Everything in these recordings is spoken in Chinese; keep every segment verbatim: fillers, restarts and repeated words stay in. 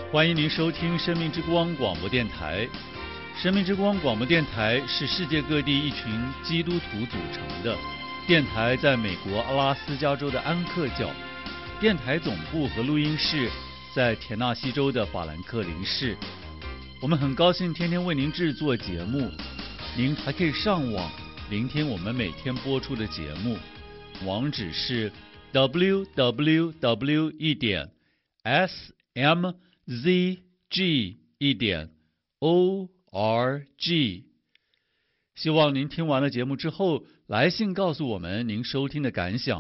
欢迎您收听生命之光广播电台。生命之光广播电台是世界各地一群基督徒组成的电台，在美国阿拉斯加州的安克角，电台总部和录音室在田纳西州的法兰克林市。我们很高兴天天为您制作节目，您还可以上网聆听我们每天播出的节目，网址是 double-u double-u double-u 一点 s m z g 一点 o r g。 希望您听完了节目之后来信告诉我们您收听的感想。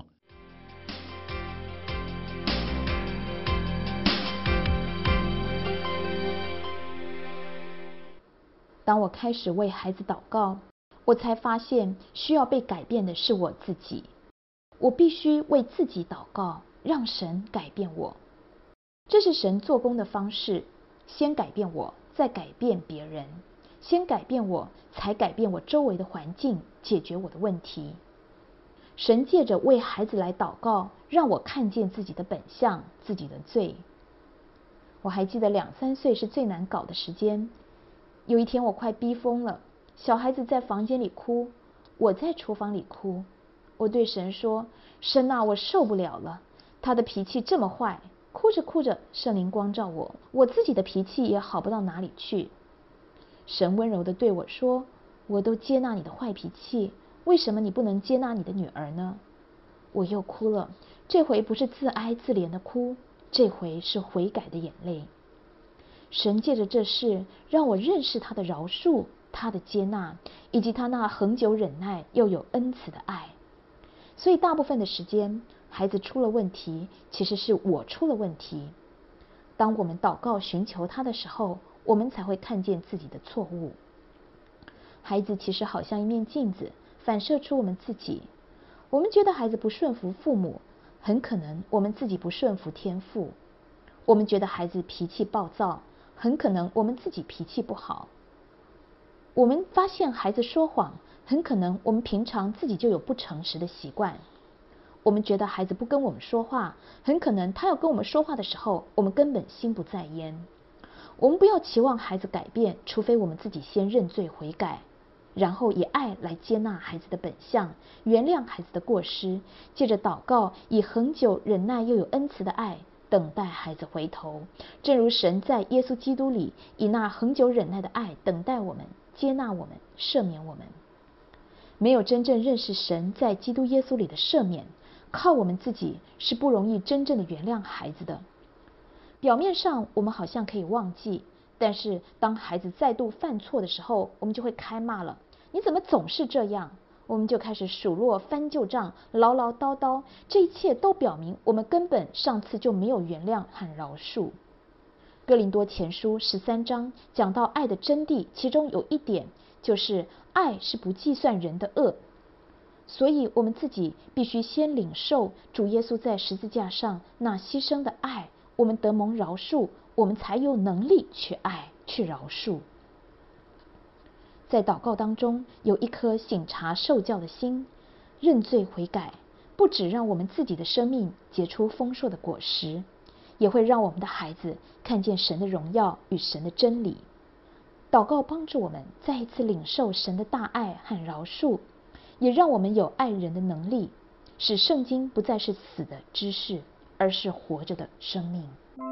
当我开始为孩子祷告，我才发现需要被改变的是我自己。我必须为自己祷告，让神改变我。这是神做工的方式，先改变我，再改变别人；先改变我，才改变我周围的环境，解决我的问题。神借着为孩子来祷告，让我看见自己的本相，自己的罪。我还记得两三岁是最难搞的时间。有一天我快逼疯了，小孩子在房间里哭，我在厨房里哭。我对神说：神啊，我受不了了，他的脾气这么坏。哭着哭着，圣灵光照我，我自己的脾气也好不到哪里去。神温柔地对我说：我都接纳你的坏脾气，为什么你不能接纳你的女儿呢？我又哭了，这回不是自哀自怜的哭，这回是悔改的眼泪。神借着这事让我认识他的饶恕，他的接纳，以及他那恒久忍耐又有恩慈的爱。所以大部分的时间，孩子出了问题，其实是我出了问题。当我们祷告寻求他的时候，我们才会看见自己的错误。孩子其实好像一面镜子，反射出我们自己。我们觉得孩子不顺服父母，很可能我们自己不顺服天父。我们觉得孩子脾气暴躁，很可能我们自己脾气不好。我们发现孩子说谎，很可能我们平常自己就有不诚实的习惯。我们觉得孩子不跟我们说话，很可能他要跟我们说话的时候，我们根本心不在焉。我们不要期望孩子改变，除非我们自己先认罪悔改，然后以爱来接纳孩子的本相，原谅孩子的过失，借着祷告，以恒久忍耐又有恩慈的爱等待孩子回头。正如神在耶稣基督里以那恒久忍耐的爱等待我们，接纳我们，赦免我们。没有真正认识神在基督耶稣里的赦免，靠我们自己是不容易真正的原谅孩子的。表面上我们好像可以忘记，但是当孩子再度犯错的时候，我们就会开骂了。你怎么总是这样？我们就开始数落翻旧账，唠唠叨叨，这一切都表明我们根本上次就没有原谅和饶恕。哥林多前书十三章讲到爱的真谛，其中有一点就是爱是不计算人的恶。所以我们自己必须先领受主耶稣在十字架上那牺牲的爱，我们得蒙饶恕，我们才有能力去爱，去饶恕。在祷告当中有一颗省察受教的心，认罪悔改，不只让我们自己的生命结出丰硕的果实，也会让我们的孩子看见神的荣耀与神的真理。祷告帮助我们再一次领受神的大爱和饶恕，也让我们有爱人的能力，使圣经不再是死的知识，而是活着的生命。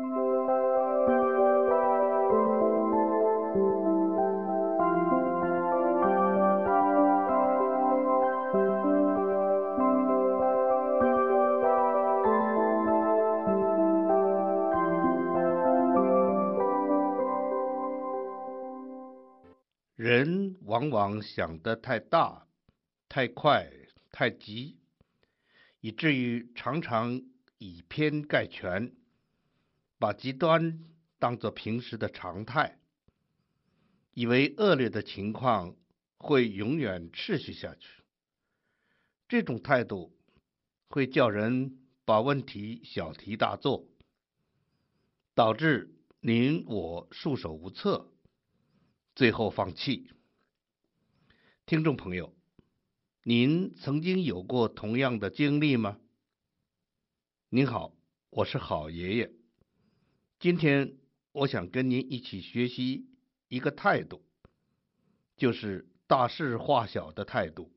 人往往想得太大、太快、太急，以至于常常以偏概全，把极端当作平时的常态，以为恶劣的情况会永远持续下去。这种态度会叫人把问题小题大做，导致您我束手无策，最后放弃。听众朋友，您曾经有过同样的经历吗？您好，我是好爷爷。今天我想跟您一起学习一个态度，就是大事化小的态度。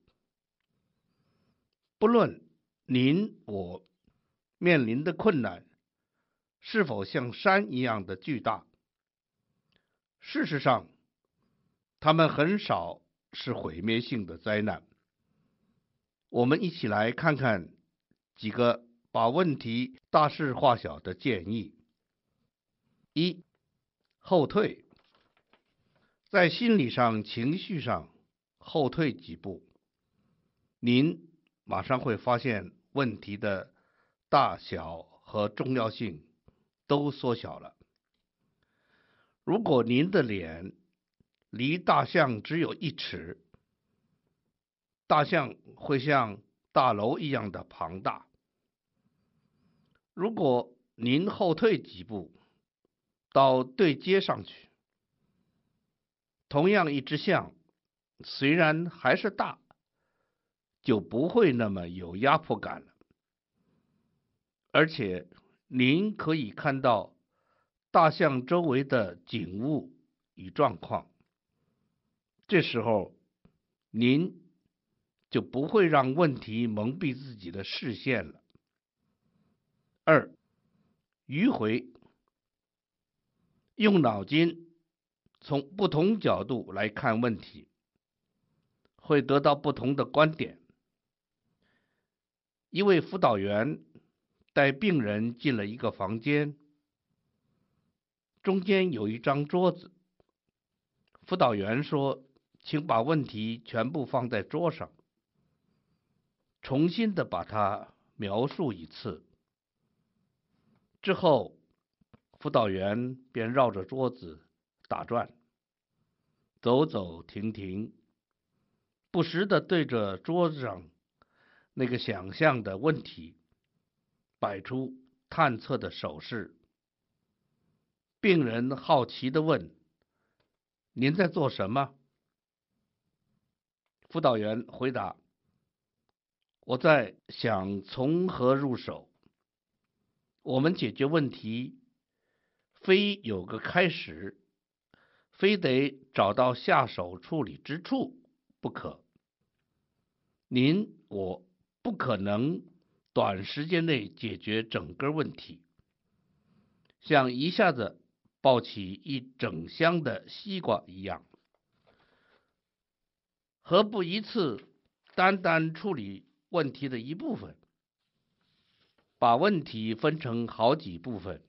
不论您我面临的困难是否像山一样的巨大，事实上，它们很少是毁灭性的灾难。我们一起来看看几个把问题大事化小的建议。一、后退，在心理上、情绪上后退几步，您马上会发现问题的大小和重要性都缩小了。如果您的脸离大象只有一尺，大象会像大楼一样的庞大。如果您后退几步到对接上去，同样一只象虽然还是大，就不会那么有压迫感了。而且您可以看到大象周围的景物与状况，这时候您就不会让问题蒙蔽自己的视线了。二、迂回，用脑筋从不同角度来看问题，会得到不同的观点。一位辅导员带病人进了一个房间，中间有一张桌子。辅导员说，请把问题全部放在桌上，重新的把它描述一次。之后，辅导员便绕着桌子打转，走走停停，不时地对着桌子上那个想象的问题摆出探测的手势。病人好奇地问：“您在做什么？”辅导员回答：“我在想从何入手。我们解决问题，非有个开始，非得找到下手处理之处不可。您我不可能短时间内解决整个问题，像一下子抱起一整箱的西瓜一样。何不一次单单处理问题的一部分，把问题分成好几部分，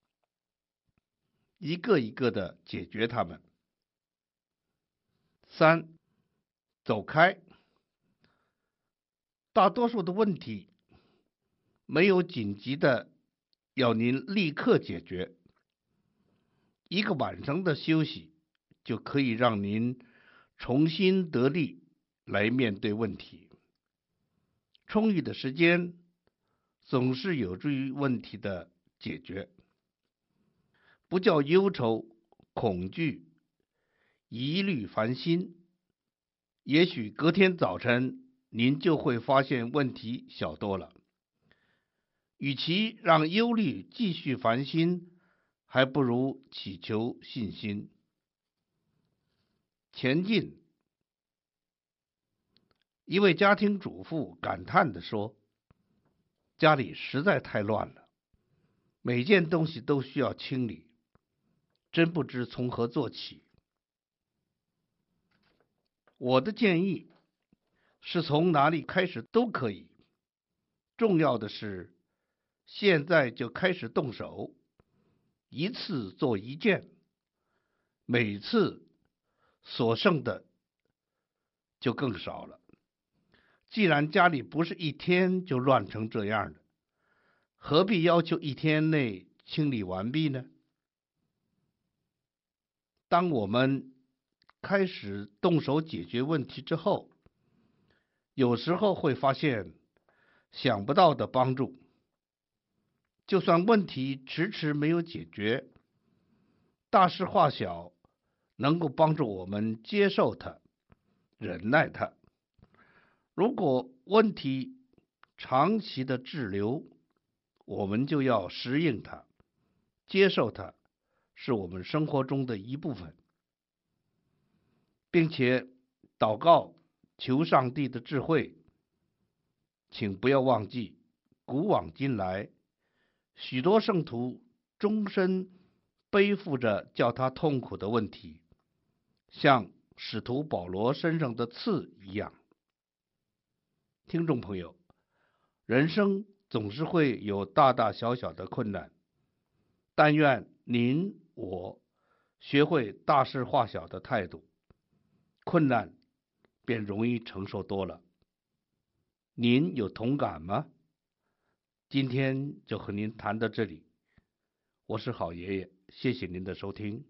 一个一个的解决它们。三、走开。大多数的问题没有紧急的要您立刻解决，一个晚上的休息就可以让您重新得力来面对问题。充裕的时间总是有助于问题的解决。不叫忧愁、恐惧、疑虑烦心，也许隔天早晨您就会发现问题小多了。与其让忧虑继续烦心，还不如祈求信心。前进。一位家庭主妇感叹地说：“家里实在太乱了，每件东西都需要清理，真不知从何做起。”我的建议是从哪里开始都可以，重要的是现在就开始动手，一次做一件，每次所剩的就更少了。既然家里不是一天就乱成这样的，何必要求一天内清理完毕呢？当我们开始动手解决问题之后，有时候会发现想不到的帮助。就算问题迟迟没有解决，大事化小能够帮助我们接受它，忍耐它。如果问题长期的滞留，我们就要适应它，接受它， 是我们生活中的一部分，并且祷告求上帝的智慧。请不要忘记，古往今来，许多圣徒终身背负着叫他痛苦的问题，像使徒保罗身上的刺一样。听众朋友，人生总是会有大大小小的困难，但愿您我学会大事化小的态度，困难便容易承受多了。您有同感吗？今天就和您谈到这里，我是好爷爷，谢谢您的收听。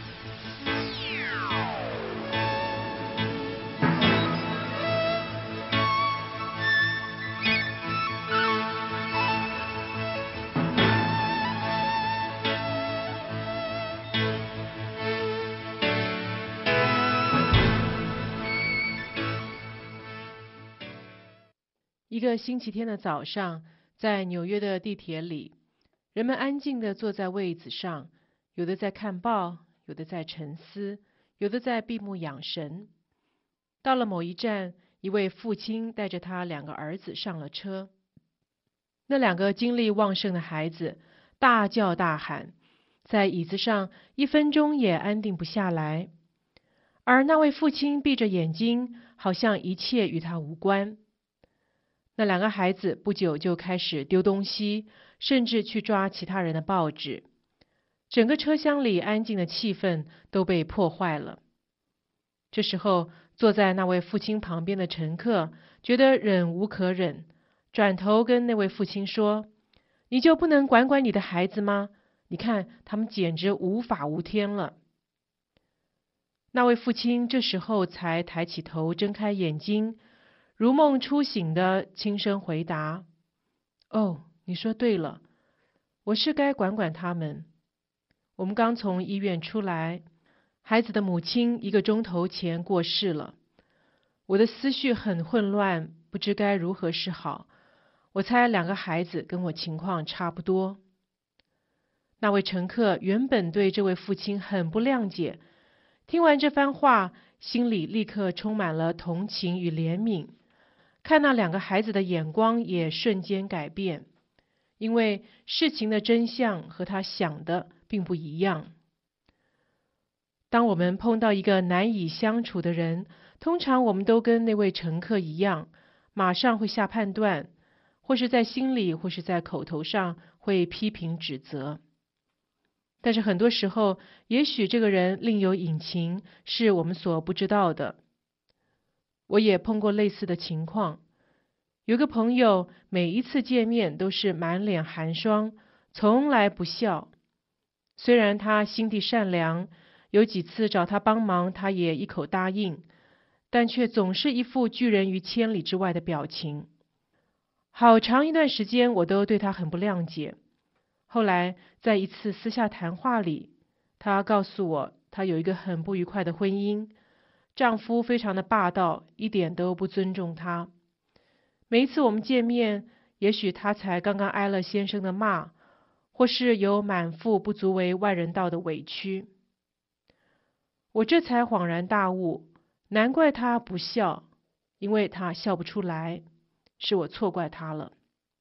一个星期天的早上，在纽约的地铁里，人们安静地坐在位子上，有的在看报，有的在沉思，有的在闭目养神。到了某一站，一位父亲带着他两个儿子上了车。那两个精力旺盛的孩子大叫大喊，在椅子上一分钟也安定不下来。而那位父亲闭着眼睛，好像一切与他无关。那两个孩子不久就开始丢东西，甚至去抓其他人的报纸。整个车厢里安静的气氛都被破坏了。这时候，坐在那位父亲旁边的乘客觉得忍无可忍，转头跟那位父亲说：“你就不能管管你的孩子吗？你看，他们简直无法无天了。”那位父亲这时候才抬起头，睁开眼睛，如梦初醒的轻声回答：“哦，你说对了，我是该管管他们。我们刚从医院出来，孩子的母亲一个钟头前过世了。我的思绪很混乱，不知该如何是好。我猜两个孩子跟我情况差不多。”那位乘客原本对这位父亲很不谅解，听完这番话，心里立刻充满了同情与怜悯。看那两个孩子的眼光也瞬间改变，因为事情的真相和他想的并不一样。当我们碰到一个难以相处的人，通常我们都跟那位乘客一样，马上会下判断，或是在心里，或是在口头上会批评指责。但是很多时候，也许这个人另有隐情，是我们所不知道的。我也碰过类似的情况，有个朋友每一次见面都是满脸寒霜，从来不笑。虽然他心地善良，有几次找他帮忙，他也一口答应，但却总是一副拒人于千里之外的表情。好长一段时间，我都对他很不谅解。后来在一次私下谈话里，他告诉我，他有一个很不愉快的婚姻，丈夫非常的霸道，一点都不尊重她。每一次我们见面，也许她才刚刚挨了先生的骂，或是有满腹不足为外人道的委屈。我这才恍然大悟，难怪她不笑，因为她笑不出来，是我错怪她了。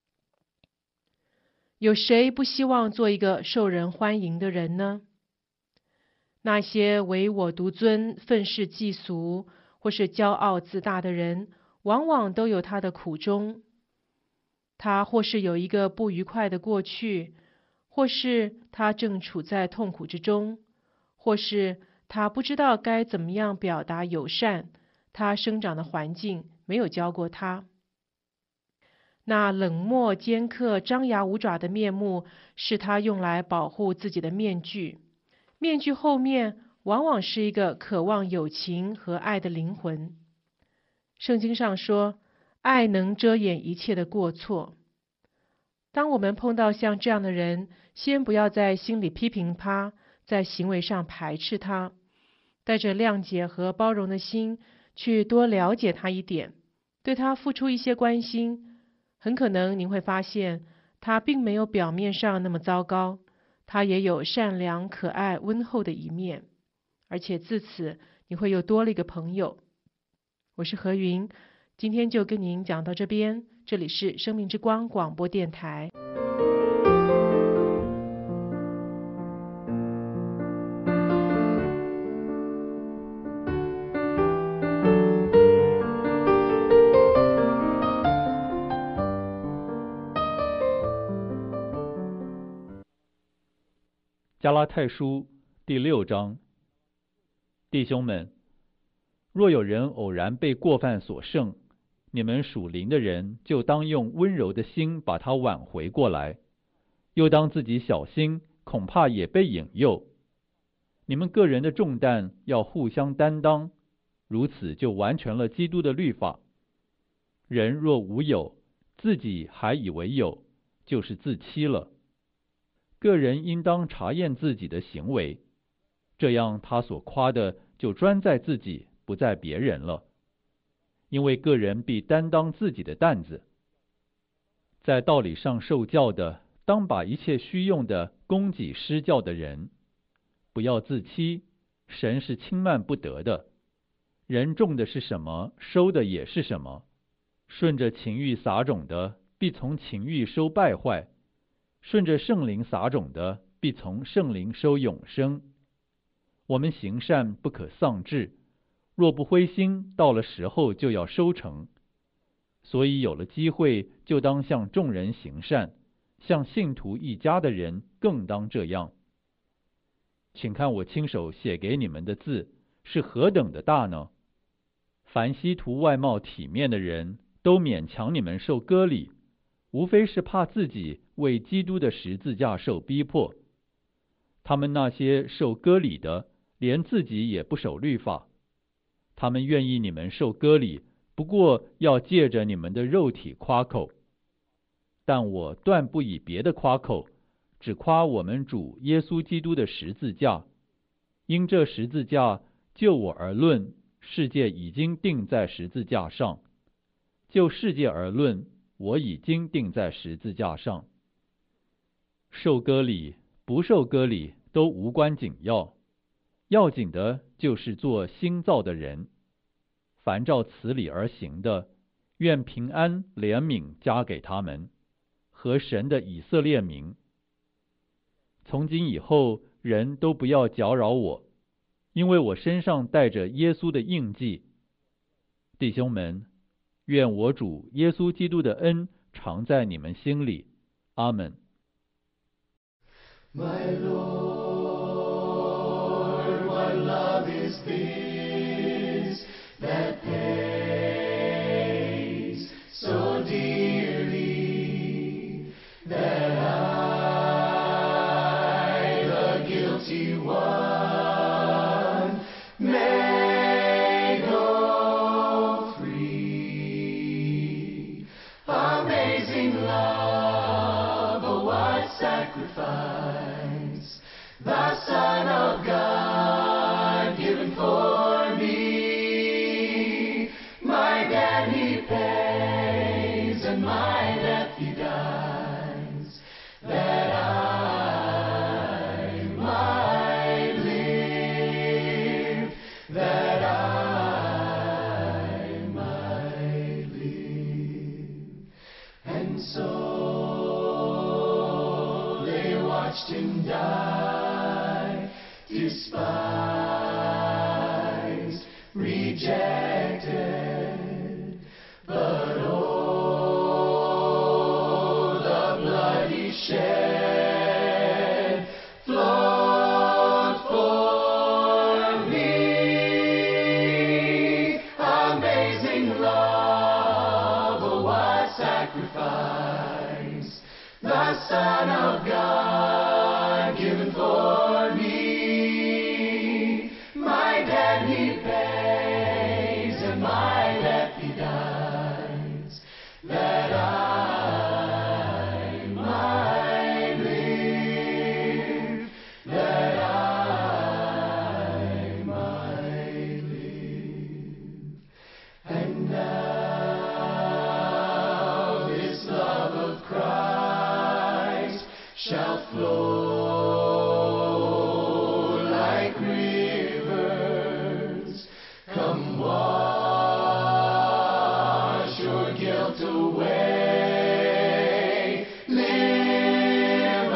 有谁不希望做一个受人欢迎的人呢？那些唯我独尊、愤世嫉俗或是骄傲自大的人，往往都有他的苦衷。他或是有一个不愉快的过去，或是他正处在痛苦之中，或是他不知道该怎么样表达友善，他生长的环境没有教过他。那冷漠、尖刻、张牙舞爪的面目，是他用来保护自己的面具。面具后面往往是一个渴望友情和爱的灵魂。圣经上说，爱能遮掩一切的过错。当我们碰到像这样的人，先不要在心里批评他，在行为上排斥他，带着谅解和包容的心，去多了解他一点，对他付出一些关心。很可能您会发现，他并没有表面上那么糟糕， 他也有善良、可爱、温厚的一面，而且自此你会又多了一个朋友。我是何云，今天就跟您讲到这边，这里是生命之光广播电台。 加拉太书第六章，弟兄们，若有人偶然被过犯所胜，你们属灵的人就当用温柔的心把他挽回过来，又当自己小心，恐怕也被引诱。你们个人的重担要互相担当，如此就完全了基督的律法。人若无有，自己还以为有，就是自欺了。个人应当查验自己的行为，这样他所夸的就专在自己，不在别人了。因为个人必担当自己的担子。在道理上受教的，当把一切虚用的供给施教的人。不要自欺，神是轻慢不得的。人种的是什么，收的也是什么。顺着情欲撒种的，必从情欲收败坏；顺着圣灵撒种的，必从圣灵收永生。我们行善不可丧志，若不灰心，到了时候就要收成。所以有了机会，就当向众人行善，向信徒一家的人更当这样。请看我亲手写给你们的字是何等的大呢？凡希图外貌体面的人，都勉强你们受割礼，无非是怕自己为基督的十字架受逼迫。他们那些受割礼的，连自己也不守律法。他们愿意你们受割礼，不过要借着你们的肉体夸口。但我断不以别的夸口，只夸我们主耶稣基督的十字架。因这十字架，就我而论，世界已经定在十字架上；就世界而论，我已经定在十字架上。受割礼、不受割礼都无关紧要，要紧的就是做新造的人。凡照此理而行的，愿平安怜悯加给他们和神的以色列民。从今以后，人都不要搅扰我，因为我身上带着耶稣的印记。弟兄们，愿我主耶稣基督的恩常在你们心里。阿们。 My Lord, what love is this that pays so dearly, that I, the guilty one, may go free. Amazing love, oh what sacrifice, the Son of God given for me. My debt he pays and my death he dies, that I might live, that I might live. And so they watched him die, despised, rejected, but oh, the blood he shed flowed for me. Amazing love, oh what sacrifice, the Son of God given for me. My debt he pays and my debt he dies, that I might live, that I might live. And now this love of Christ shall flow like rivers. Come wash your guilt away. Live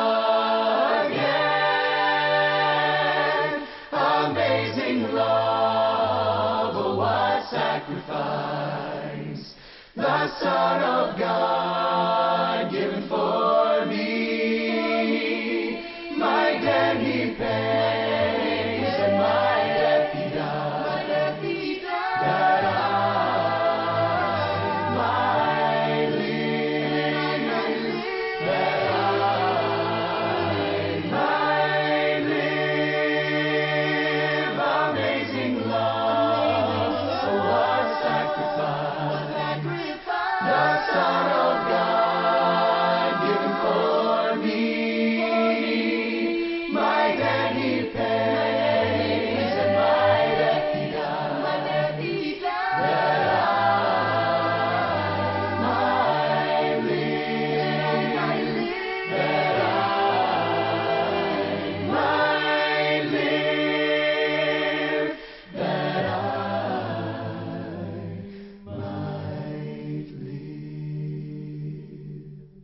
again. Amazing love, oh what sacrifice. The Son of God given for me. My debt he pays and my debt he died, that I might live, that I might live. Amazing love, oh what sacrifice. The Son of God given for me. My debt he pays and my debt he died, that I might live, that I might live, that I might live.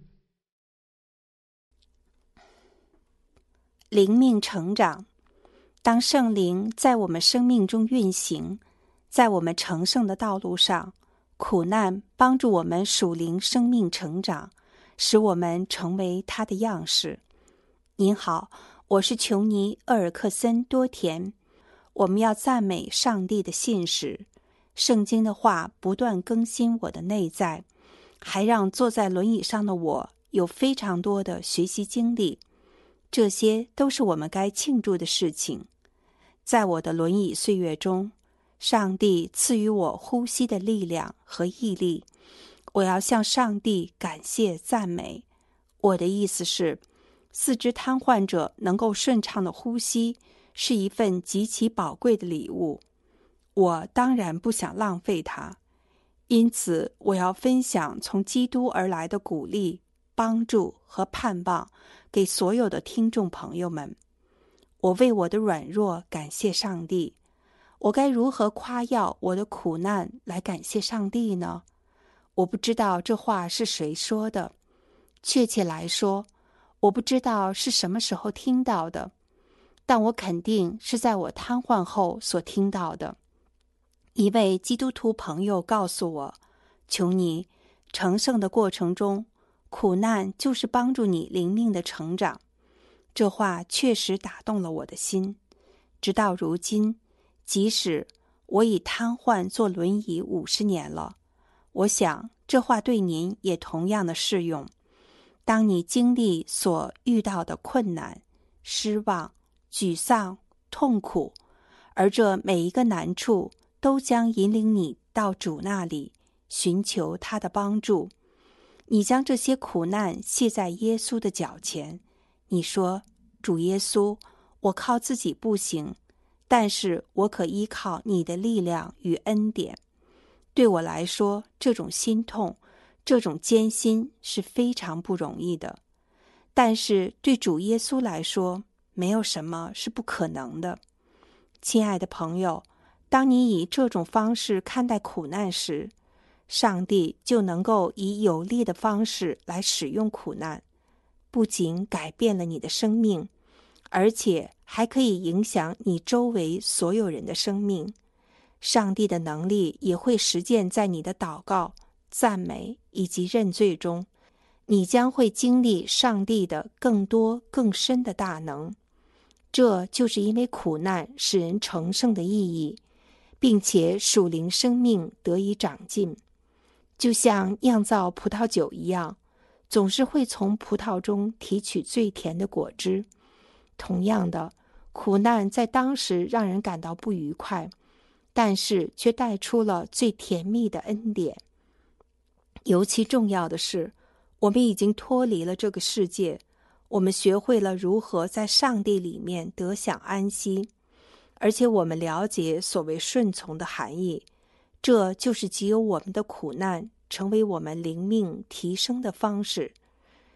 灵命成长。当圣灵在我们生命中运行，在我们成圣的道路上，苦难帮助我们属灵生命成长，使我们成为他的样式。您好，我是琼尼·厄尔克森·多田。我们要赞美上帝的信实，圣经的话不断更新我的内在，还让坐在轮椅上的我有非常多的学习经历。这些都是我们该庆祝的事情。在我的轮椅岁月中，上帝赐予我呼吸的力量和毅力。我要向上帝感谢赞美。我的意思是，四肢瘫痪者能够顺畅的呼吸，是一份极其宝贵的礼物。我当然不想浪费它，因此我要分享从基督而来的鼓励、帮助和盼望给所有的听众朋友们。我为我的软弱感谢上帝。我该如何夸耀我的苦难来感谢上帝呢？我不知道这话是谁说的，确切来说，我不知道是什么时候听到的，但我肯定是在我瘫痪后所听到的。一位基督徒朋友告诉我，琼尼，成圣的过程中，苦难就是帮助你灵命的成长。这话确实打动了我的心。直到如今，即使我已瘫痪坐轮椅五十年了，我想这话对您也同样的适用。当你经历所遇到的困难、失望、沮丧、痛苦，而这每一个难处都将引领你到主那里，寻求他的帮助。你将这些苦难卸在耶稣的脚前，你说，主耶稣，我靠自己不行，但是我可依靠你的力量与恩典。对我来说，这种心痛，这种艰辛是非常不容易的。但是对主耶稣来说，没有什么是不可能的。亲爱的朋友，当你以这种方式看待苦难时，上帝就能够以有力的方式来使用苦难，不仅改变了你的生命，而且还可以影响你周围所有人的生命。上帝的能力也会实践在你的祷告、赞美以及认罪中，你将会经历上帝的更多更深的大能。这就是因为苦难使人成圣的意义，并且属灵生命得以长进。就像酿造葡萄酒一样，总是会从葡萄中提取最甜的果汁。同样的，苦难在当时让人感到不愉快，但是却带出了最甜蜜的恩典。尤其重要的是，我们已经脱离了这个世界，我们学会了如何在上帝里面得享安息，而且我们了解所谓顺从的含义。这就是藉由我们的苦难成为我们灵命提升的方式。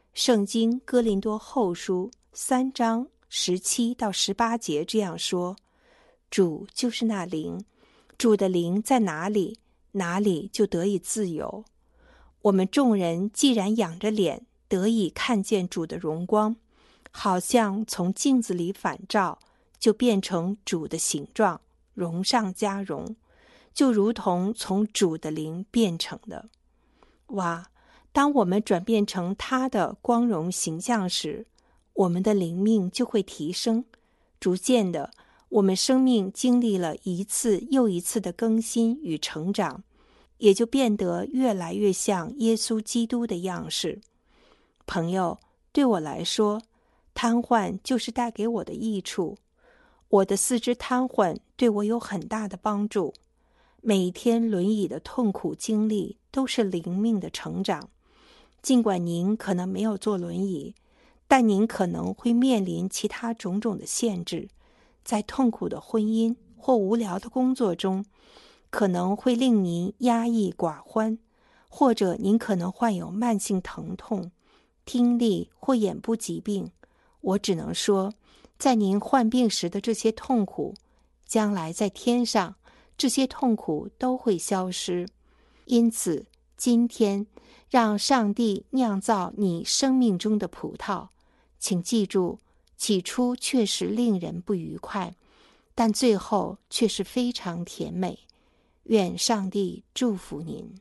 圣经哥林多后书三章十七到十八节这样说：主就是那灵，主的灵在哪里，哪里就得以自由。我们众人既然仰着脸得以看见主的荣光，好像从镜子里反照，就变成主的形状，荣上加荣，就如同从主的灵变成的。哇！当我们转变成他的光荣形象时，我们的灵命就会提升，逐渐的，我们生命经历了一次又一次的更新与成长，也就变得越来越像耶稣基督的样式。朋友，对我来说，瘫痪就是带给我的益处。我的四肢瘫痪对我有很大的帮助。每一天轮椅的痛苦经历都是灵命的成长。尽管您可能没有坐轮椅，但您可能会面临其他种种的限制，在痛苦的婚姻或无聊的工作中，可能会令您压抑寡欢，或者您可能患有慢性疼痛、听力或眼部疾病。我只能说，在您患病时的这些痛苦，将来在天上，这些痛苦都会消失。因此，今天让上帝酿造你生命中的葡萄，请记住，起初确实令人不愉快，但最后却是非常甜美。愿上帝祝福您。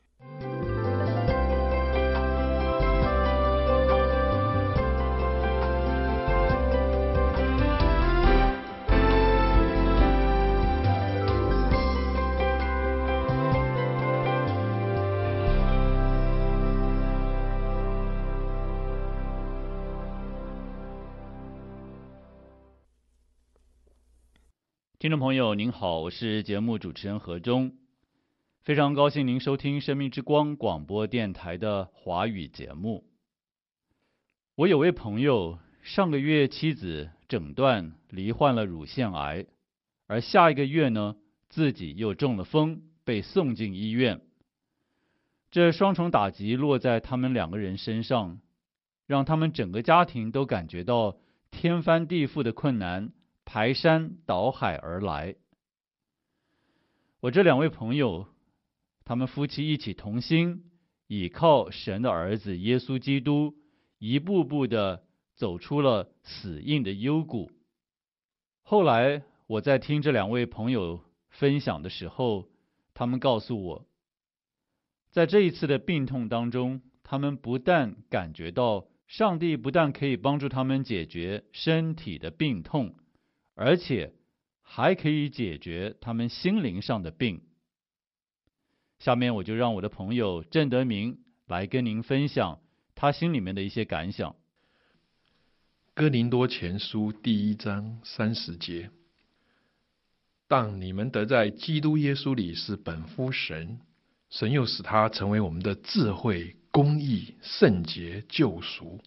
听众朋友您好，我是节目主持人何忠，非常高兴您收听生命之光广播电台的华语节目。我有位朋友，上个月妻子诊断罹患了乳腺癌，而下一个月呢，自己又中了风，被送进医院。这双重打击落在他们两个人身上，让他们整个家庭都感觉到天翻地覆的困难排山倒海而来。我这两位朋友，他们夫妻一起同心，倚靠神的儿子耶稣基督，一步步的走出了死荫的幽谷。后来我在听这两位朋友分享的时候，他们告诉我，在这一次的病痛当中，他们不但感觉到上帝不但可以帮助他们解决身体的病痛，而且还可以解决他们心灵上的病。下面我就让我的朋友郑德明来跟您分享他心里面的一些感想。 哥林多前书第一章三十节，但你们得在基督耶稣里是本乎神，神又使他成为我们的智慧、公义、圣洁、救赎。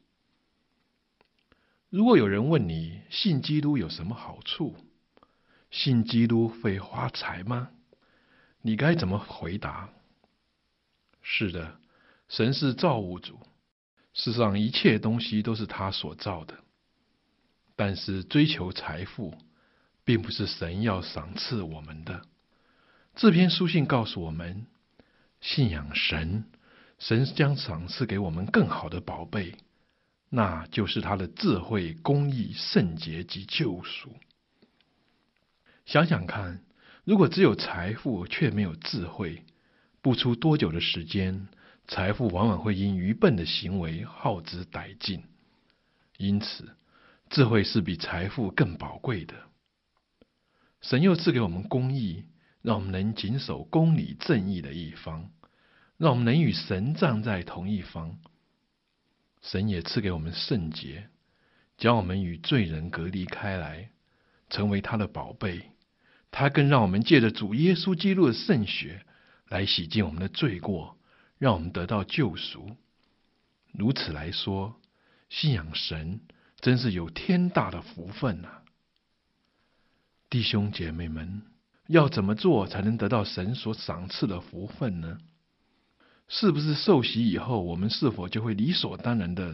如果有人问你信基督有什么好处，信基督会发财吗？你该怎么回答？是的，神是造物主，世上一切东西都是他所造的。但是追求财富并不是神要赏赐我们的。这篇书信告诉我们，信仰神，神将赏赐给我们更好的宝贝，那就是他的智慧、公义、圣洁及救赎。想想看，如果只有财富却没有智慧，不出多久的时间，财富往往会因愚笨的行为耗之殆尽。因此，智慧是比财富更宝贵的。神又赐给我们公义，让我们能谨守公理正义的一方，让我们能与神站在同一方。神也赐给我们圣洁，将我们与罪人隔离开来，成为他的宝贝。他更让我们借着主耶稣基督的圣血来洗净我们的罪过，让我们得到救赎。如此来说，信仰神真是有天大的福分啊！弟兄姐妹们，要怎么做才能得到神所赏赐的福分呢？是不是受洗以后，我们是否就会理所当然的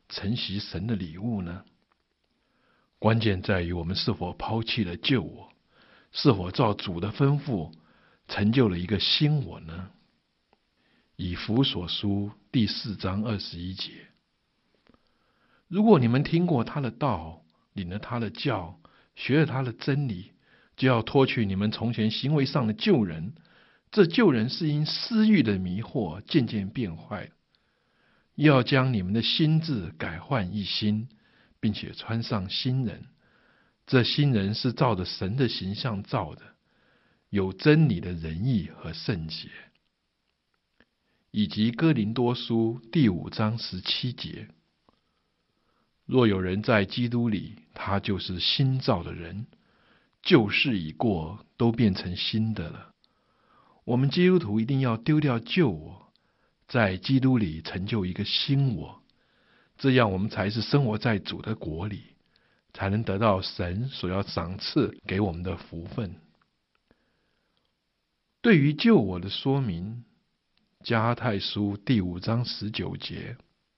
承袭神的礼物呢？关键在于我们是否抛弃了旧我，是否照主的吩咐成就了一个新我呢？以弗所书第四章二十一节，如果你们听过他的道，领了他的教，学了他的真理，就要脱去你们从前行为上的旧人，这旧人是因私欲的迷惑渐渐变坏，要将你们的心志改换一新，并且穿上新人。这新人是照着神的形象造的，有真理的仁义和圣洁。以及哥林多书第五章十七节，若有人在基督里，他就是新造的人，旧事已过，都变成新的了。我们基督徒一定要丢掉旧我，在基督里成就一个新我，这样我们才是生活在主的国里，才能得到神所要赏赐给我们的福分。对于旧我的说明，加拉太书第五章十九节，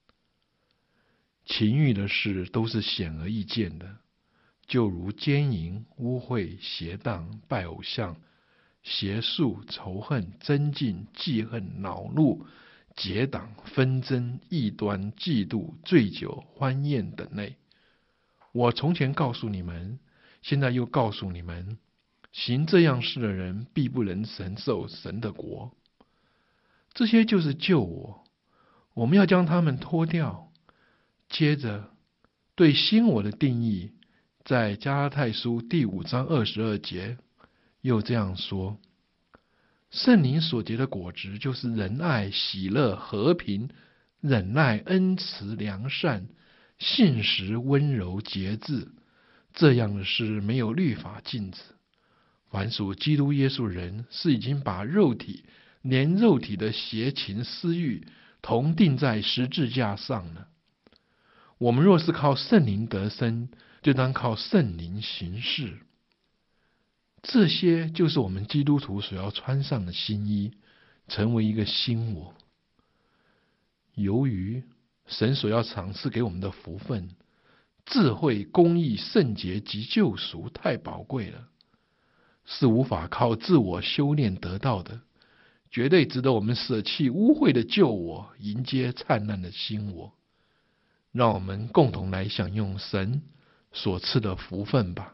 情欲的事都是显而易见的，就如奸淫、污秽、邪荡、拜偶像、邪术、仇恨、争竞、记恨、恼怒、结党、纷争、异端、嫉妒、醉酒、欢宴等类。我从前告诉你们，现在又告诉你们，行这样事的人必不能承受神的国。这些就是旧我，我们要将它们脱掉。接着，对新我的定义，在加拉太书第五章二十二节又这样说：圣灵所结的果子，就是仁爱、喜乐、和平、忍耐、恩慈、良善、信实、温柔、节制。这样的事没有律法禁止。凡属基督耶稣人，是已经把肉体连肉体的邪情私欲同定在十字架上了。我们若是靠圣灵得生，就当靠圣灵行事。这些就是我们基督徒所要穿上的新衣，成为一个新我。由于神所要赏赐给我们的福分，智慧、公义、圣洁及救赎太宝贵了，是无法靠自我修炼得到的，绝对值得我们舍弃污秽的旧我，迎接灿烂的新我。让我们共同来享用神所赐的福分吧。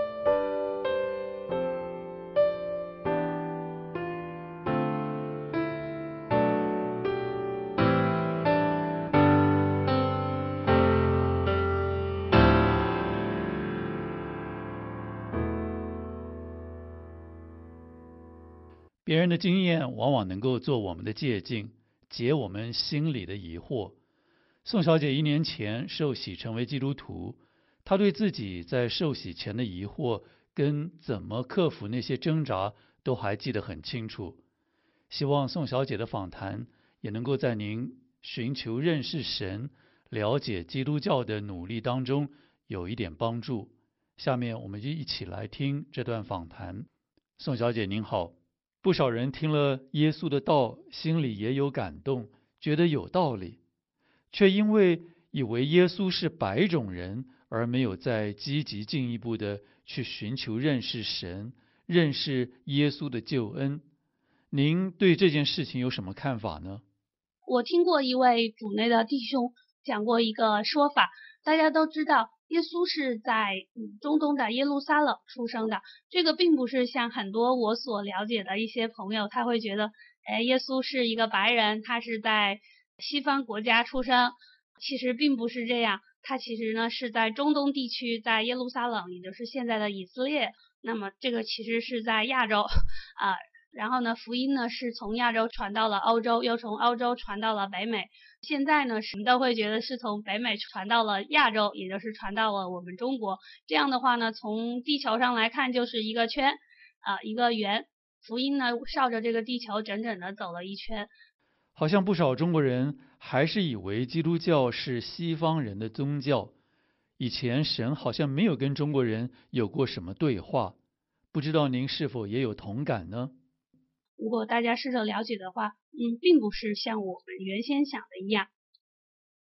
别人的经验往往能够做我们的借鉴，解我们心里的疑惑。宋小姐一年前受洗成为基督徒，她对自己在受洗前的疑惑跟怎么克服那些挣扎都还记得很清楚。希望宋小姐的访谈也能够在您寻求认识神、了解基督教的努力当中有一点帮助。下面我们就一起来听这段访谈。宋小姐您好。不少人听了耶稣的道，心里也有感动，觉得有道理，却因为以为耶稣是白种人，而没有再积极进一步的去寻求认识神，认识耶稣的救恩。您对这件事情有什么看法呢？ 我听过一位主内的弟兄讲过一个说法，大家都知道耶稣是在中东的耶路撒冷出生的，这个并不是像很多我所了解的一些朋友，他会觉得，哎，耶稣是一个白人，他是在西方国家出生，其实并不是这样，他其实呢是在中东地区，在耶路撒冷，也就是现在的以色列，那么这个其实是在亚洲啊。然后呢，福音呢是从亚洲传到了欧洲，又从欧洲传到了北美。现在呢，我们都会觉得是从北美传到了亚洲，也就是传到了我们中国。这样的话呢，从地球上来看就是一个圈，啊、呃，一个圆。福音呢，绕着这个地球整整的走了一圈。 好像不少中国人还是以为基督教是西方人的宗教，以前神好像没有跟中国人有过什么对话，不知道您是否也有同感呢？ 如果大家试着了解的话，嗯，并不是像我们原先想的一样。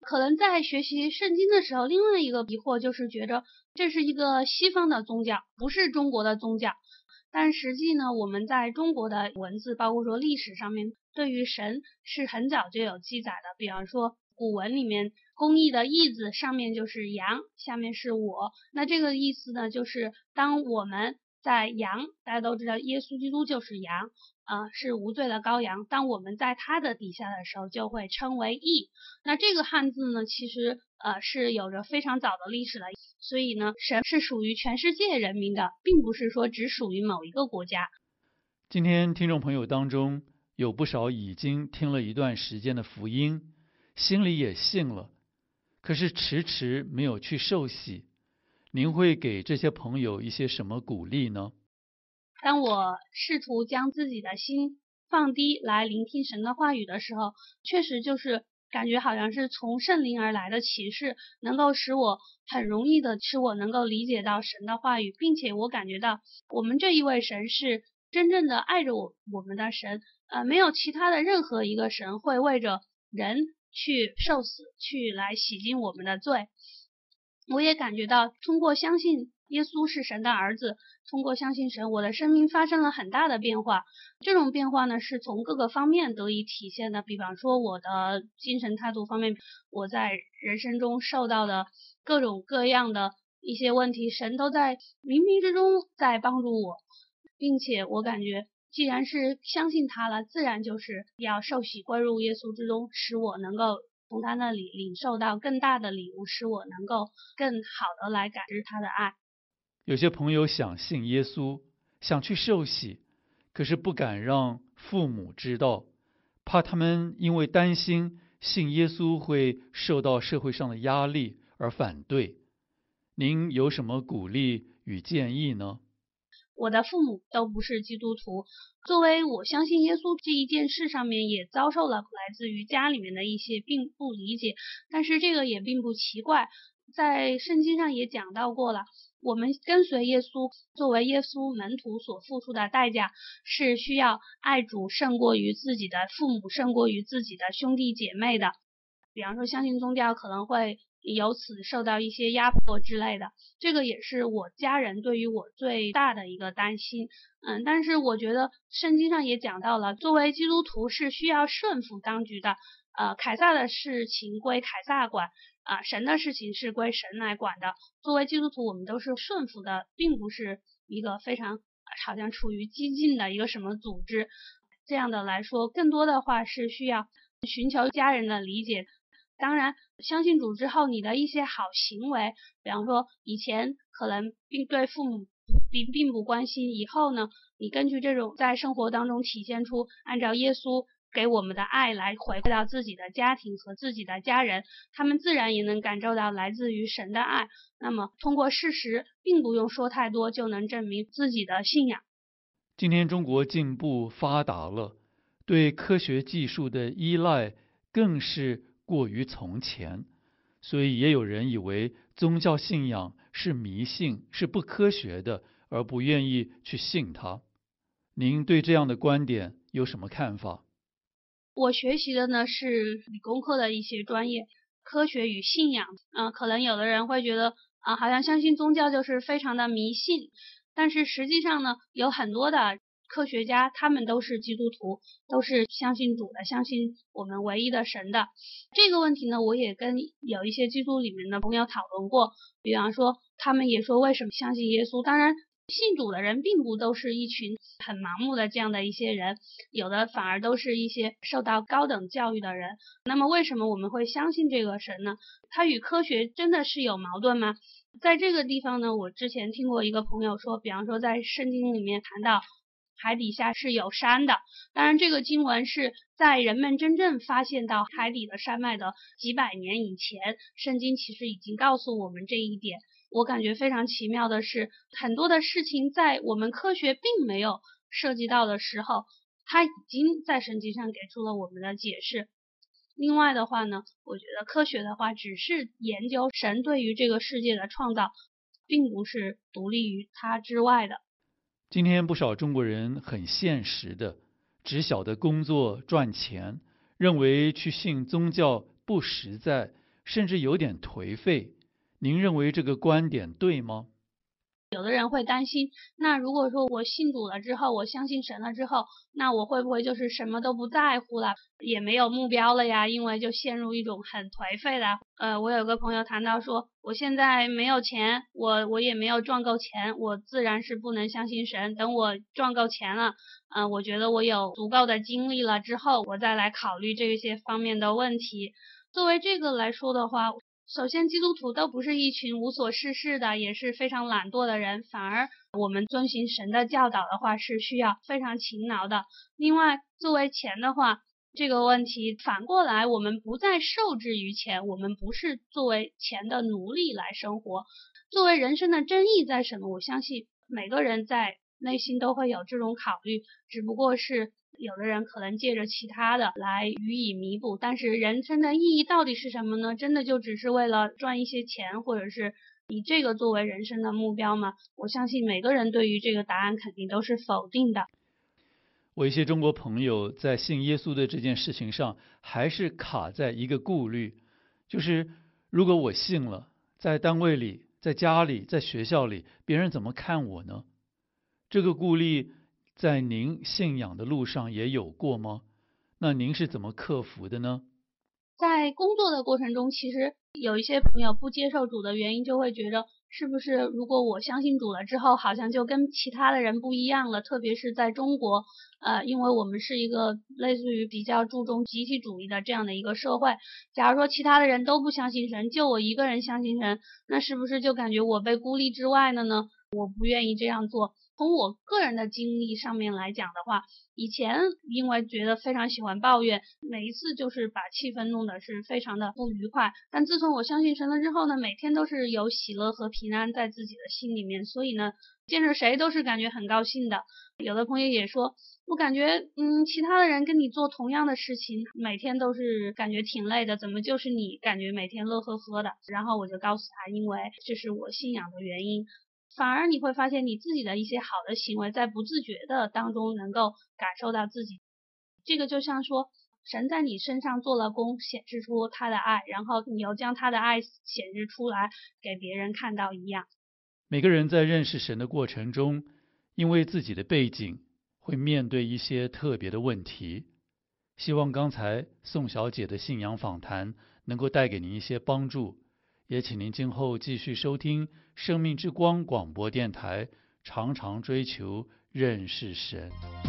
可能在学习圣经的时候，另外一个疑惑就是觉得这是一个西方的宗教，不是中国的宗教。但实际呢，我们在中国的文字，包括说历史上面，对于神是很早就有记载的。比方说古文里面公义的义字上面就是羊，下面是我，那这个意思呢，就是当我们在羊，大家都知道耶稣基督就是羊，呃，是无罪的羔羊，当我们在他的底下的时候就会称为义。那这个汉字呢，其实呃是有着非常早的历史了，所以呢，神是属于全世界人民的，并不是说只属于某一个国家。 今天听众朋友当中有不少已经听了一段时间的福音，心里也信了，可是迟迟没有去受洗，您会给这些朋友一些什么鼓励呢？ 当我试图将自己的心放低来聆听神的话语的时候，确实就是感觉好像是从圣灵而来的启示，能够使我很容易的使我能够理解到神的话语，并且我感觉到我们这一位神是真正的爱着我我们的神，呃，没有其他的任何一个神会为着人去受死，去来洗净我们的罪。我也感觉到通过相信耶稣是神的儿子，通过相信神，我的生命发生了很大的变化。这种变化呢，是从各个方面得以体现的。比方说我的精神态度方面，我在人生中受到的各种各样的一些问题，神都在冥冥之中在帮助我，并且我感觉既然是相信他了，自然就是要受洗归入耶稣之中，使我能够从他那里领受到更大的礼物，使我能够更好的来感知他的爱。 有些朋友想信耶稣，想去受洗，可是不敢让父母知道，怕他们因为担心信耶稣会受到社会上的压力而反对。您有什么鼓励与建议呢？ 我的父母都不是基督徒，作为我相信耶稣这一件事上面也遭受了来自于家里面的一些并不理解，但是这个也并不奇怪，在圣经上也讲到过了，我们跟随耶稣，作为耶稣门徒所付出的代价是需要爱主胜过于自己的父母，胜过于自己的兄弟姐妹的。比方说相信宗教可能会由此受到一些压迫之类的，这个也是我家人对于我最大的一个担心。嗯，但是我觉得圣经上也讲到了，作为基督徒是需要顺服当局的，呃，凯撒的事情归凯撒管，啊、呃，神的事情是归神来管的。作为基督徒，我们都是顺服的，并不是一个非常好像处于激进的一个什么组织。这样的来说，更多的话是需要寻求家人的理解。当然，相信主之后，你的一些好行为，比方说以前可能并对父母并并不关心，以后呢，你根据这种在生活当中体现出按照耶稣给我们的爱来回馈到自己的家庭和自己的家人，他们自然也能感受到来自于神的爱。那么通过事实，并不用说太多，就能证明自己的信仰。 今天中国进步发达了，对科学技术的依赖更是过于从前，所以也有人以为宗教信仰是迷信，是不科学的，而不愿意去信它。您对这样的观点有什么看法？ 我学习的呢是理工科的一些专业，科学与信仰，嗯、呃，可能有的人会觉得啊、呃，好像相信宗教就是非常的迷信，但是实际上呢，有很多的科学家他们都是基督徒，都是相信主的，相信我们唯一的神的。这个问题呢，我也跟有一些基督里面的朋友讨论过，比方说他们也说为什么相信耶稣，当然信主的人并不都是一群很盲目的这样的一些人，有的反而都是一些受到高等教育的人。那么为什么我们会相信这个神呢？它与科学真的是有矛盾吗？在这个地方呢，我之前听过一个朋友说，比方说在圣经里面谈到海底下是有山的，当然这个经文是在人们真正发现到海底的山脉的几百年以前，圣经其实已经告诉我们这一点。我感觉非常奇妙的是，很多的事情在我们科学并没有涉及到的时候，它已经在圣经上给出了我们的解释。另外的话呢，我觉得科学的话只是研究神对于这个世界的创造，并不是独立于它之外的。 今天不少中国人很现实的，只晓得工作赚钱，认为去信宗教不实在， 甚至有点颓废。您认为这个观点对吗？ 有的人会担心，那如果说我信主了之后，我相信神了之后，那我会不会就是什么都不在乎了，也没有目标了呀？因为就陷入一种很颓废的。呃，我有个朋友谈到说，我现在没有钱，我我也没有赚够钱，我自然是不能相信神。等我赚够钱了，嗯、呃，我觉得我有足够的精力了之后，我再来考虑这些方面的问题。作为这个来说的话，首先，基督徒都不是一群无所事事的，也是非常懒惰的人，反而我们遵循神的教导的话，是需要非常勤劳的。另外，作为钱的话，这个问题反过来，我们不再受制于钱，我们不是作为钱的奴隶来生活。作为人生的真意在什么？我相信每个人在内心都会有这种考虑，只不过是有的人可能借着其他的来予以弥补，但是人生的意义到底是什么呢？真的就只是为了赚一些钱，或者是以这个作为人生的目标吗？我相信每个人对于这个答案肯定都是否定的。 我一些中国朋友在信耶稣的这件事情上，还是卡在一个顾虑，就是如果我信了，在单位里、在家里、在学校里，别人怎么看我呢？这个顾虑在您信仰的路上也有过吗？那您是怎么克服的呢？ 在工作的过程中，其实有一些朋友不接受主的原因，就会觉得是不是如果我相信主了之后，好像就跟其他的人不一样了，特别是在中国，呃，因为我们是一个类似于比较注重集体主义的这样的一个社会，假如说其他的人都不相信神，就我一个人相信神，那是不是就感觉我被孤立之外了呢？我不愿意这样做。从我个人的经历上面来讲的话，以前因为觉得非常喜欢抱怨，每一次就是把气氛弄得是非常的不愉快，但自从我相信神了之后呢，每天都是有喜乐和平安在自己的心里面，所以呢，见着谁都是感觉很高兴的。有的朋友也说，我感觉嗯，其他的人跟你做同样的事情，每天都是感觉挺累的，怎么就是你感觉每天乐呵呵的？然后我就告诉他，因为这是我信仰的原因。反而你会发现你自己的一些好的行为在不自觉的当中能够感受到自己，这个就像说神在你身上做了工，显示出他的爱，然后你又将他的爱显示出来给别人看到一样。 每个人在认识神的过程中，因为自己的背景会面对一些特别的问题，希望刚才宋小姐的信仰访谈能够带给您一些帮助，也请您今后继续收听生命之光广播电台，常常追求认识神。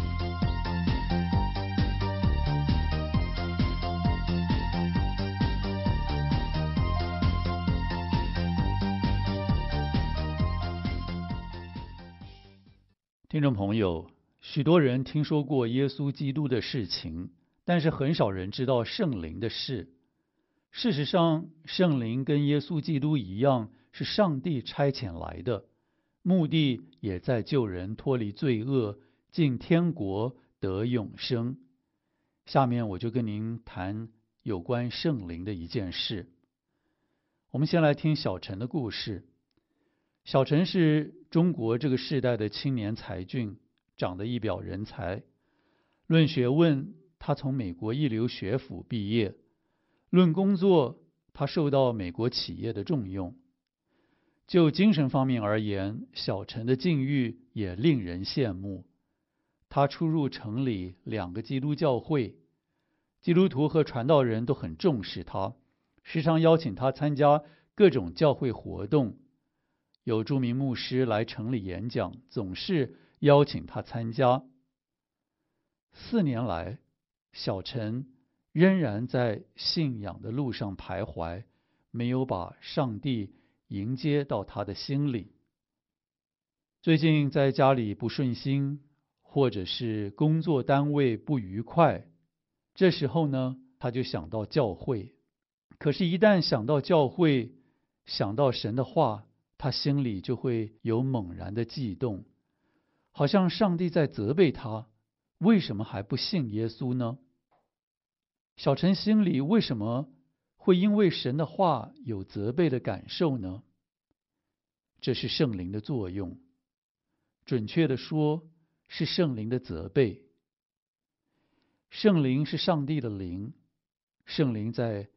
听众朋友，许多人听说过耶稣基督的事情，但是很少人知道圣灵的事。事实上，圣灵跟耶稣基督一样，是上帝差遣来的，目的也在救人脱离罪恶，进天国得永生。下面我就跟您谈有关圣灵的一件事。我们先来听小陈的故事。小陈是中国这个世代的青年才俊，长得一表人才。论学问，他从美国一流学府毕业；论工作，他受到美国企业的重用。就精神方面而言，小陈的境遇也令人羡慕。他出入城里两个基督教会，基督徒和传道人都很重视他，时常邀请他参加各种教会活动。有著名牧师来城里演讲，总是邀请他参加。四年来，小陈仍然在信仰的路上徘徊，没有把上帝迎接到他的心里。最近在家里不顺心，或者是工作单位不愉快，这时候呢，他就想到教会。可是，一旦想到教会，想到神的话，他心里就会有猛然的悸动，好像上帝在责备他，为什么还不信耶稣呢？小陈心里为什么会因为神的话有责备的感受呢？这是圣灵的作用，准确的说，是圣灵的责备。圣灵是上帝的灵，圣灵在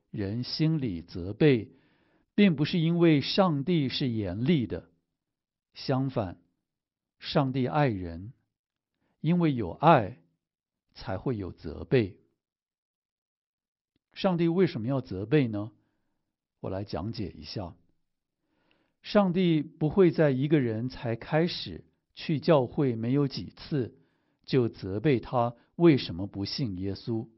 人心里责备，并不是因为上帝是严厉的，相反，上帝爱人，因为有爱，才会有责备。上帝为什么要责备呢？我来讲解一下。上帝不会在一个人才开始去教会没有几次，就责备他为什么不信耶稣。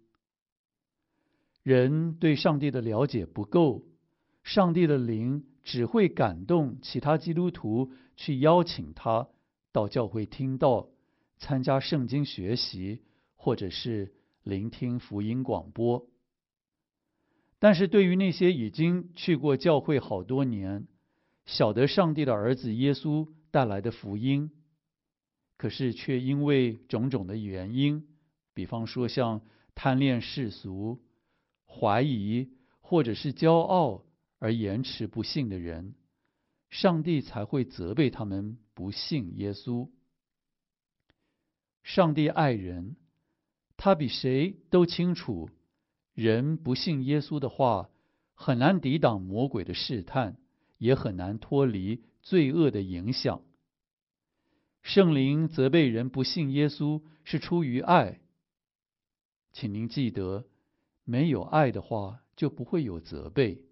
人对上帝的了解不够，上帝的灵只会感动其他基督徒去邀请他到教会听道，参加圣经学习，或者是聆听福音广播。但是对于那些已经去过教会好多年，晓得上帝的儿子耶稣带来的福音，可是却因为种种的原因，比方说像贪恋世俗、怀疑或者是骄傲而延迟不信的人，上帝才会责备他们不信耶稣。上帝爱人，他比谁都清楚，人不信耶稣的话，很难抵挡魔鬼的试探，也很难脱离罪恶的影响。圣灵责备人不信耶稣是出于爱，请您记得，没有爱的话就不会有责备。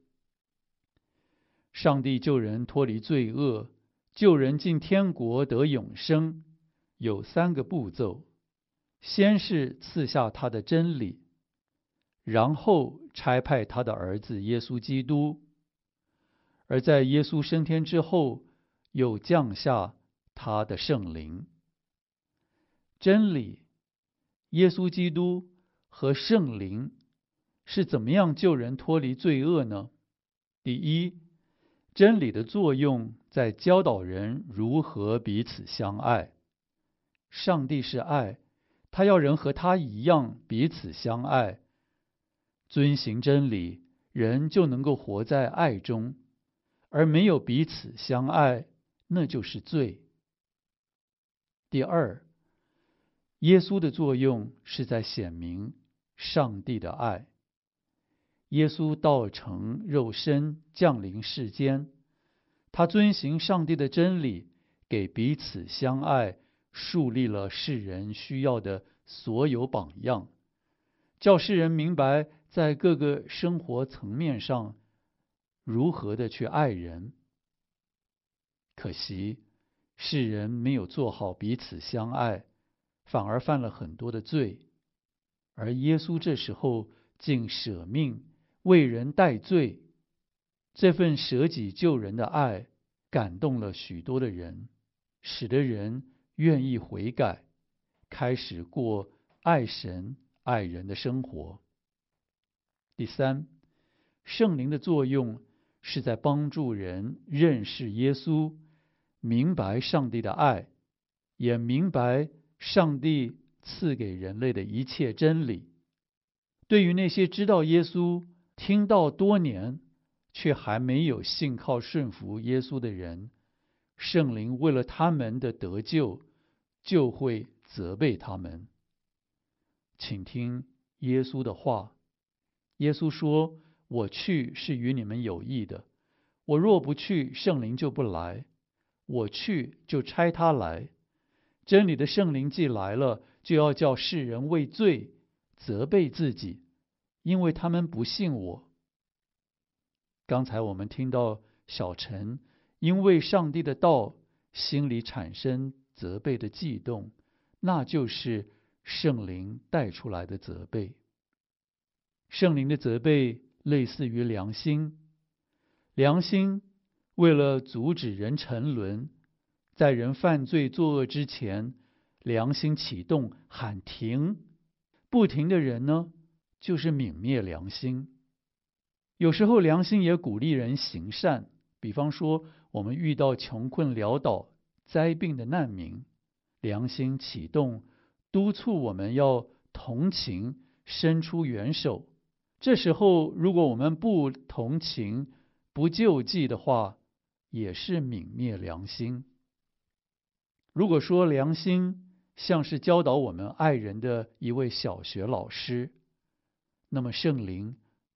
上帝救人脱离罪恶，救人进天国得永生，有三个步骤：先是赐下他的真理，然后差派他的儿子耶稣基督，而在耶稣升天之后，又降下他的圣灵。真理、耶稣基督和圣灵是怎么样救人脱离罪恶呢？第一，真理的作用在教导人如何彼此相爱。上帝是爱，他要人和他一样彼此相爱。遵行真理，人就能够活在爱中，而没有彼此相爱，那就是罪。第二，耶稣的作用是在显明上帝的爱。耶稣道成肉身降临世间，他遵行上帝的真理，给彼此相爱树立了世人需要的所有榜样，叫世人明白在各个生活层面上如何的去爱人。可惜世人没有做好彼此相爱，反而犯了很多的罪，而耶稣这时候竟舍命为人代罪。这份舍己救人的爱感动了许多的人，使得人愿意悔改，开始过爱神爱人的生活。第三，圣灵的作用是在帮助人认识耶稣，明白上帝的爱，也明白上帝赐给人类的一切真理。对于那些知道耶稣、听道多年，却还没有信靠顺服耶稣的人，圣灵为了他们的得救，就会责备他们。请听耶稣的话。耶稣说：我去是与你们有益的，我若不去，圣灵就不来；我去，就差他来。真理的圣灵既来了，就要叫世人为罪，责备自己，因为他们不信我。刚才我们听到小陈因为上帝的道心里产生责备的悸动，那就是圣灵带出来的责备。圣灵的责备类似于良心，良心为了阻止人沉沦，在人犯罪作恶之前，良心启动喊停，不停的人呢，就是泯灭良心。有时候良心也鼓励人行善，比方说我们遇到穷困潦倒、灾病的难民，良心启动，督促我们要同情，伸出援手。这时候如果我们不同情、不救济的话，也是泯灭良心。如果说良心像是教导我们爱人的一位小学老师，那么圣灵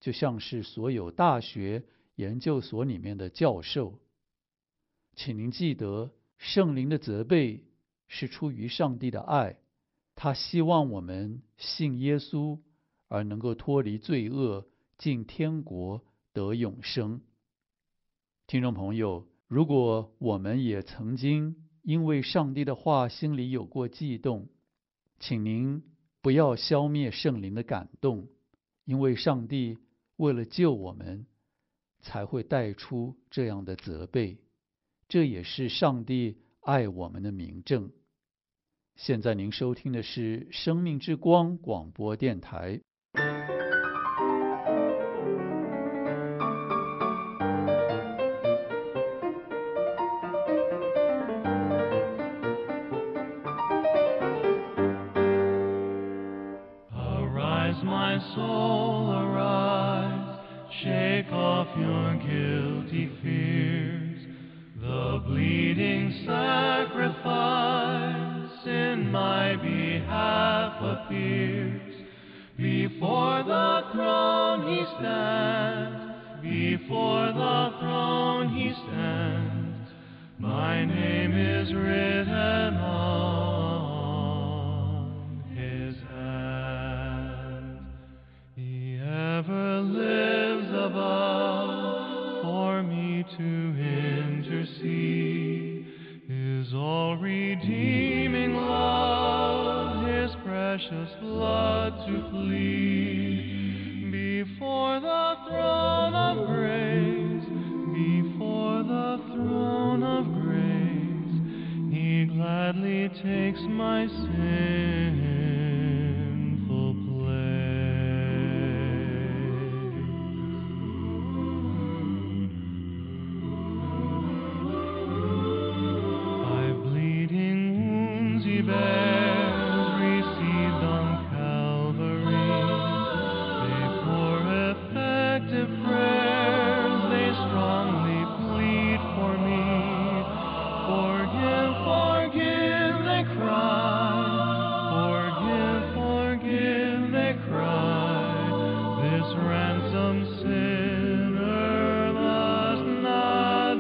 就像是所有大学研究所里面的教授。请您记得，圣灵的责备是出于上帝的爱，他希望我们信耶稣而能够脱离罪恶，进天国得永生。听众朋友，如果我们也曾经因为上帝的话心里有过悸动，请您不要消灭圣灵的感动，因为上帝为了救我们，才会带出这样的责备，这也是上帝爱我们的明证。现在您收听的是生命之光广播电台。 My soul, arise, shake off your guilty fears. The bleeding sacrifice in my behalf appears. Before the throne he stands, before the throne he stands. My name is written on his hand. He ever lives above for me to intercede. His all-redeeming love, His precious blood to plead. Before the throne of grace, before the throne of grace, He gladly takes my sinful place. By bleeding wounds He bears, received on Calvary. They pour effective prayers, they strongly plead for me. Forgive, forgive, they cry. Forgive, forgive, they cry. This ransomed sinner must not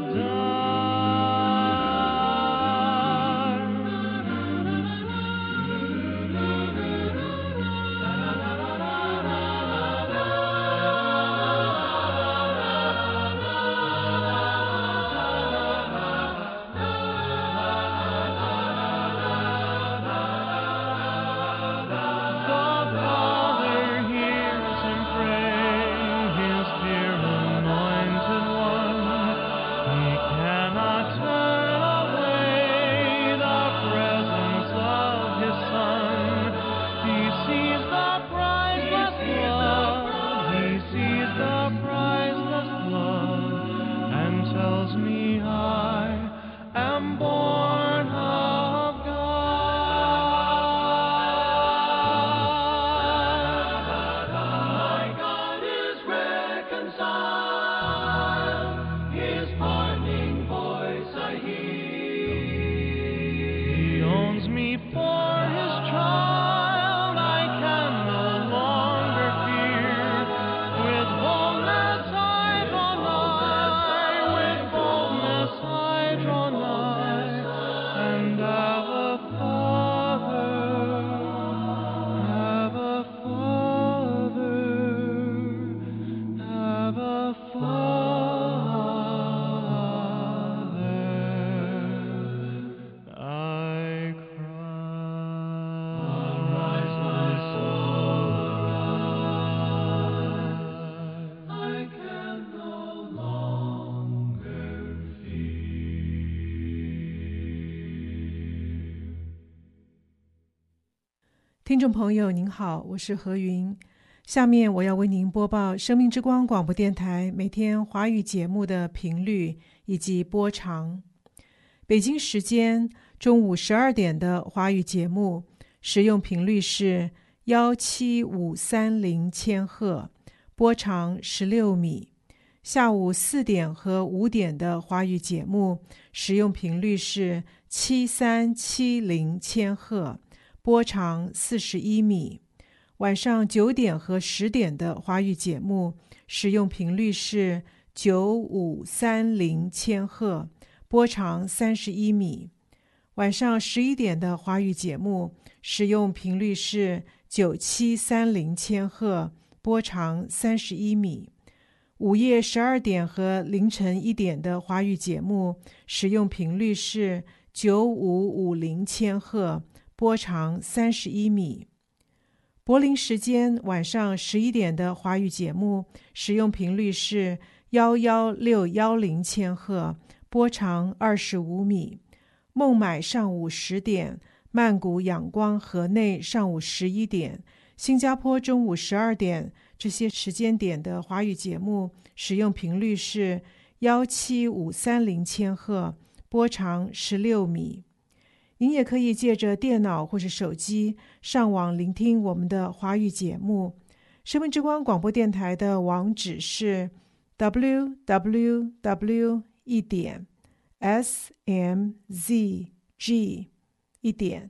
fear. 听众朋友您好，我是何云。下面我要为您播报生命之光广播电台每天华语节目的频率以及播长。北京时间中午十二点的华语节目使用频率是一七五三零千赫，波长十六米。下午四点和五点的华语节目使用频率是七三七零千赫，波长四十一米。 晚上九点和十点的华语节目使用频率是九五三零千赫，波长三十一米。晚上十一点的华语节目使用频率是九七三零千赫，波长三十一米。午夜十二点和凌晨一点的华语节目使用频率是九五五零千赫，波长三十一米。柏林时间晚上十一点的华语节目使用频率是一一六一零千赫，波长二十五米。孟买上午十点，曼谷仰光河内上午十一点，新加坡中午十二点，这些时间点的华语节目使用频率是一七五三零千赫，波长十六米。您也可以借着电脑或是手机上网聆听我们的华语节目。生命之光广播电台的网址是 double-u double-u double-u 一点 s m z g 一点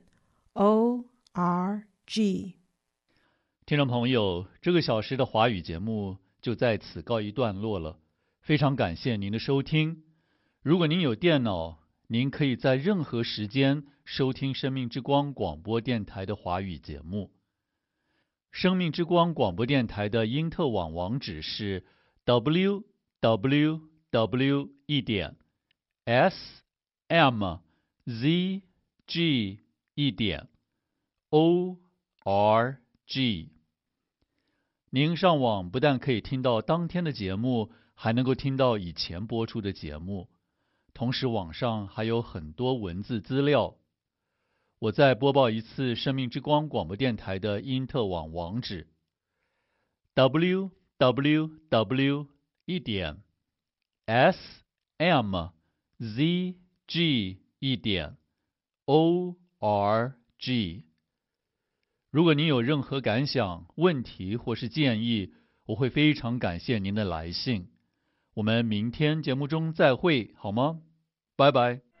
o r g。 听众朋友，这个小时的华语节目就在此告一段落了，非常感谢您的收听。如果您有电脑，您可以在任何时间收听生命之光广播电台的华语节目。生命之光广播电台的因特网网址是 double-u double-u double-u 一点 s m z g 一点 o r g。 您上网不但可以听到当天的节目，还能够听到以前播出的节目，同时网上还有很多文字资料。我再播报一次生命之光广播电台的因特网网址 double-u double-u double-u 一点 s m z g 一点 o r g。 如果您有任何感想、问题或是建议，我会非常感谢您的来信。我们明天节目中再会，好吗？拜拜。